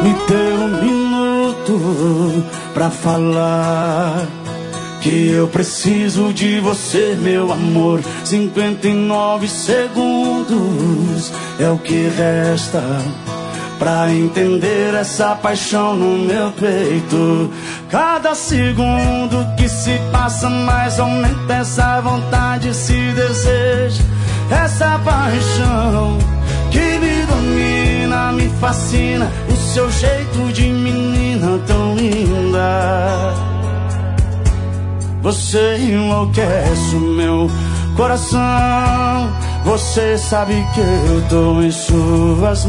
Me dê um minuto pra falar que eu preciso de você, meu amor. 59 segundos é o que resta pra entender essa paixão no meu peito. Cada segundo que se passa mais aumenta essa vontade, esse desejo, essa paixão que me domina, me fascina. O seu jeito de menina tão linda. Você enlouquece o meu coração. Você sabe que eu tô em suas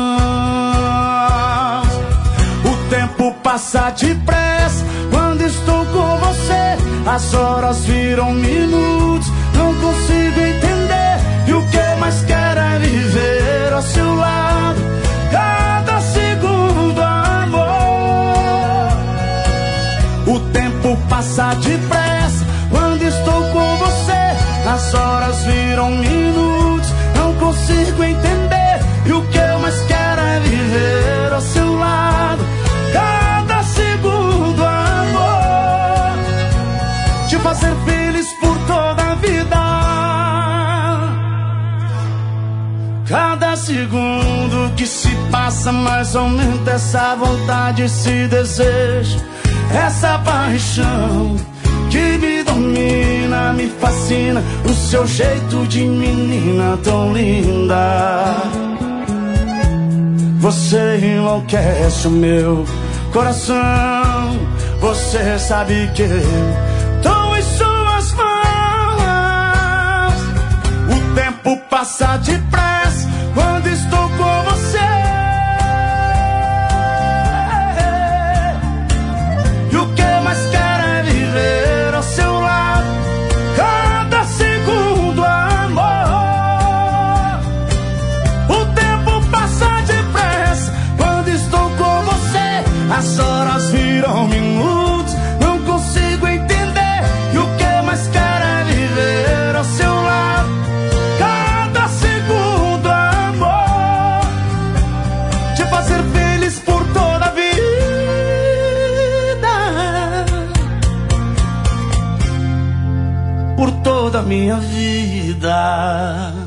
mãos. O tempo passa depressa quando estou com você. As horas viram minutos, não consigo entender. E o que eu mais quero é viver ao seu lado, cada segundo, amor. O tempo passa depressa quando estou com você. As horas viram minutos, não consigo entender. E o que eu mais quero é viver ao seu lado, cada segundo, amor. Te fazer feliz por toda a vida. Cada segundo que se passa mais aumenta essa vontade, esse desejo, essa paixão que me domina, me fascina. O seu jeito de menina tão linda. Você enlouquece o meu coração. Você sabe que eu tô em suas mãos. O tempo passa depressa quando estou com você. E o que eu mais quero é viver ao seu lado, cada segundo, amor. O tempo passa depressa quando estou com você. As horas viram minutos, não consigo entender. E o que eu mais quero é viver ao seu lado, cada segundo, amor. Te fazer feliz por toda a vida, por toda a minha vida.